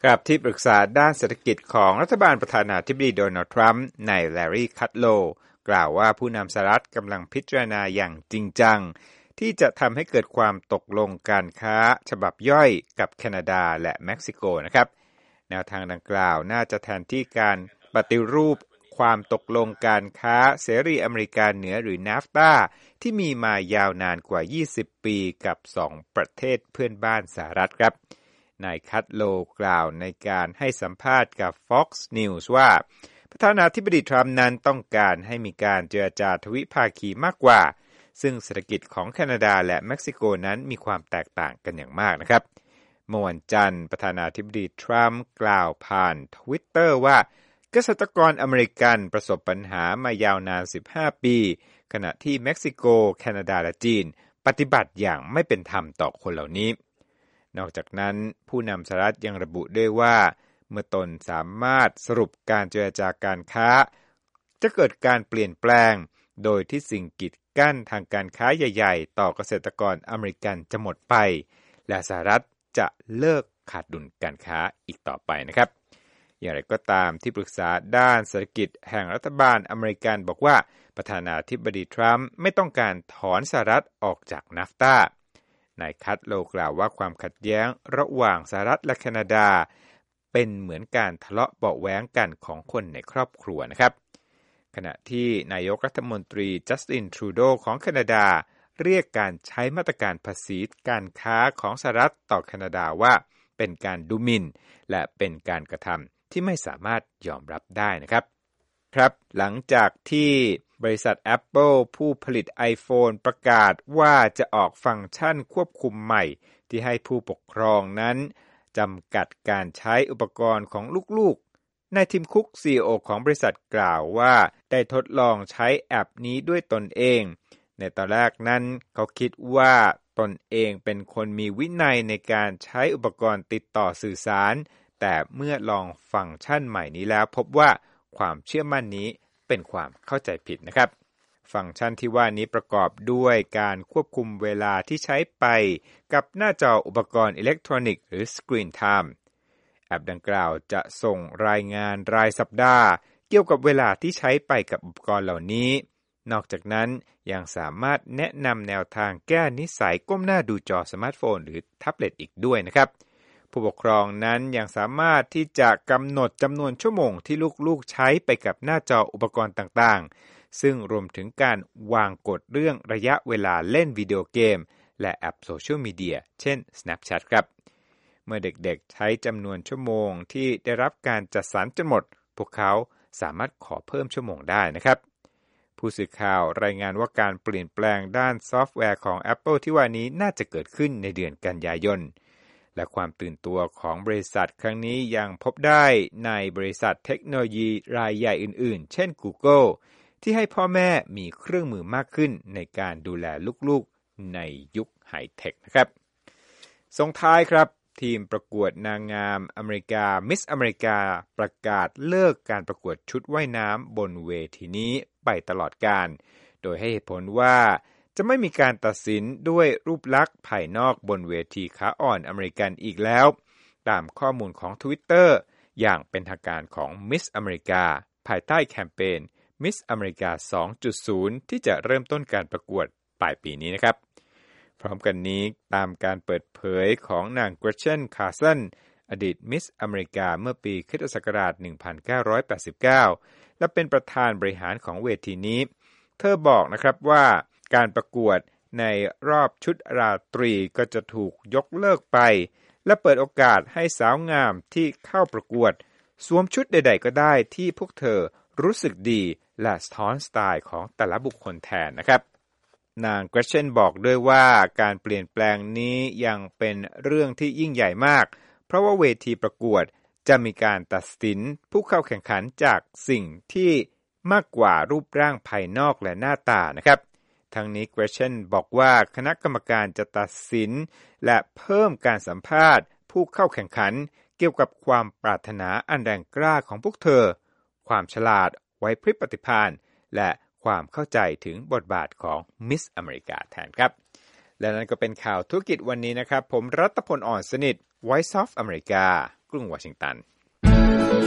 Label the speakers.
Speaker 1: กับที่ปรึกษาด้านเศรษฐกิจของรัฐบาลประธานาธิบดีโดนัลด์ทรัมป์นายแลร์รี่คัตโลกล่าวว่าผู้นำสหรัฐกำลังพิจารณาอย่างจริงจังที่จะทำให้เกิดความตกลงการค้าฉบับย่อยกับแคนาดาและเม็กซิโกนะครับแนวทางดังกล่าวน่าจะแทนที่การปฏิรูปความตกลงการค้าเสรีอเมริกาเหนือหรือ NAFTA ที่มีมายาวนานกว่า20ปีกับ2ประเทศเพื่อนบ้านสหรัฐครับนายคัตโลกล่าวในการให้สัมภาษณ์กับ Fox News ว่าประธานาธิบดีทรัมป์นั้นต้องการให้มีการเจรจาทวิภาคีมากกว่าซึ่งเศรษฐกิจของแคนาดาและเม็กซิโกนั้นมีความแตกต่างกันอย่างมากนะครับเมื่อวันจันทร์ประธานาธิบดีทรัมป์กล่าวผ่าน Twitter ว่าเกษตรกรอเมริกันประสบปัญหามายาวนาน15ปีขณะที่เม็กซิโกแคนาดาและจีนปฏิบัติอย่างไม่เป็นธรรมต่อคนเหล่านี้นอกจากนั้นผู้นำสหรัฐยังระบุด้วยว่าเมื่อตนสามารถสรุปการเจรจาการค้าจะเกิดการเปลี่ยนแปลงโดยที่สิ่งกีดกั้นทางการค้าใหญ่ๆต่อเกษตรกรอเมริกันจะหมดไปและสหรัฐจะเลิกขาดดุลการค้าอีกต่อไปนะครับอย่างไรก็ตามที่ปรึกษาด้านเศรษฐกิจแห่งรัฐบาลอเมริกันบอกว่าประธานาธิบดีทรัมป์ไม่ต้องการถอนสหรัฐออกจาก NAFTA นายคัตโลกล่าวว่าความขัดแย้งระหว่างสหรัฐและแคนาดาเป็นเหมือนการทะเลาะเบาะแว้งกันของคนในครอบครัวนะครับขณะที่นายกรัฐมนตรีจัสตินทรูโดของแคนาดาเรียกการใช้มาตรการภาษีการค้าของสหรัฐต่อแคนาดาว่าเป็นการดูหมิ่นและเป็นการกระทำที่ไม่สามารถยอมรับได้นะครับหลังจากที่บริษัท Apple ผู้ผลิต iPhone ประกาศว่าจะออกฟังก์ชันควบคุมใหม่ที่ให้ผู้ปกครองนั้นจำกัดการใช้อุปกรณ์ของลูกๆนายทิมคุก CEO ของบริษัทกล่าวว่าได้ทดลองใช้แอปนี้ด้วยตนเองในตอนแรกนั้นเขาคิดว่าตนเองเป็นคนมีวินัยในการใช้อุปกรณ์ติดต่อสื่อสารแต่เมื่อลองฟังก์ชันใหม่นี้แล้วพบว่าความเชื่อมั่นนี้เป็นความเข้าใจผิดนะครับฟังก์ชันที่ว่านี้ประกอบด้วยการควบคุมเวลาที่ใช้ไปกับหน้าจออุปกรณ์อิเล็กทรอนิกส์หรือ Screen Time แอปดังกล่าวจะส่งรายงานรายสัปดาห์เกี่ยวกับเวลาที่ใช้ไปกับอุปกรณ์เหล่านี้นอกจากนั้นยังสามารถแนะนำแนวทางแก้นิสัยก้มหน้าดูจอสมาร์ทโฟนหรือแท็บเล็ตอีกด้วยนะครับผู้ปกครองนั้นยังสามารถที่จะกำหนดจำนวนชั่วโมงที่ลูกๆใช้ไปกับหน้าจออุปกรณ์ต่างๆซึ่งรวมถึงการวางกฎเรื่องระยะเวลาเล่นวิดีโอเกมและแอปโซเชียลมีเดียเช่น Snapchat ครับเมื่อเด็กๆใช้จำนวนชั่วโมงที่ได้รับการจัดสรรจนหมดพวกเขาสามารถขอเพิ่มชั่วโมงได้นะครับผู้สื่อข่าวรายงานว่าการเปลี่ยนแปลงด้านซอฟต์แวร์ของ Apple ที่ว่านี้น่าจะเกิดขึ้นในเดือนกันยายนและความตื่นตัวของบริษัทครั้งนี้ยังพบได้ในบริษัทเทคโนโลยีรายใหญ่อื่นๆเช่น Google ที่ให้พ่อแม่มีเครื่องมือมากขึ้นในการดูแลลูกๆในยุคไฮเทคนะครับส่งท้ายครับทีมประกวดนางงามอเมริกามิสอเมริกาประกาศเลิกการประกวดชุดว่ายน้ำบนเวทีนี้ไปตลอดกาลโดยให้เหตุผลว่าจะไม่มีการตัดสินด้วยรูปลักษณ์ภายนอกบนเวทีขาอ่อนอเมริกันอีกแล้วตามข้อมูลของ Twitter อย่างเป็นทางการของ Miss America ภายใต้แคมเปญ Miss America 2.0 ที่จะเริ่มต้นการประกวดปลายปีนี้นะครับพร้อมกันนี้ตามการเปิดเผยของนางเกรเชน คาร์สันอดีต Miss America เมื่อปีค.ศ. 1989และเป็นประธานบริหารของเวทีนี้เธอบอกนะครับว่าการประกวดในรอบชุดราตรีก็จะถูกยกเลิกไปและเปิดโอกาสให้สาวงามที่เข้าประกวดสวมชุดใดๆก็ได้ที่พวกเธอรู้สึกดีและสะท้อนสไตล์ของแต่ละบุคคลแทนนะครับนางเกรเชนบอกด้วยว่าการเปลี่ยนแปลงนี้ยังเป็นเรื่องที่ยิ่งใหญ่มากเพราะว่าเวทีประกวดจะมีการตัดสินผู้เข้าแข่งขันจากสิ่งที่มากกว่ารูปร่างภายนอกและหน้าตานะครับทั้งนี้เกรเชนบอกว่าคณะกรรมการจะตัดสินและเพิ่มการสัมภาษณ์ผู้เข้าแข่งขันเกี่ยวกับความปรารถนาอันแรงกล้าของพวกเธอความฉลาดไหวพริบปฏิภาณและความเข้าใจถึงบทบาทของมิสอเมริกาแทนครับและนั่นก็เป็นข่าวธุรกิจวันนี้นะครับผมรัตพล อ่อนสนิท Voice of America กรุงวอชิงตัน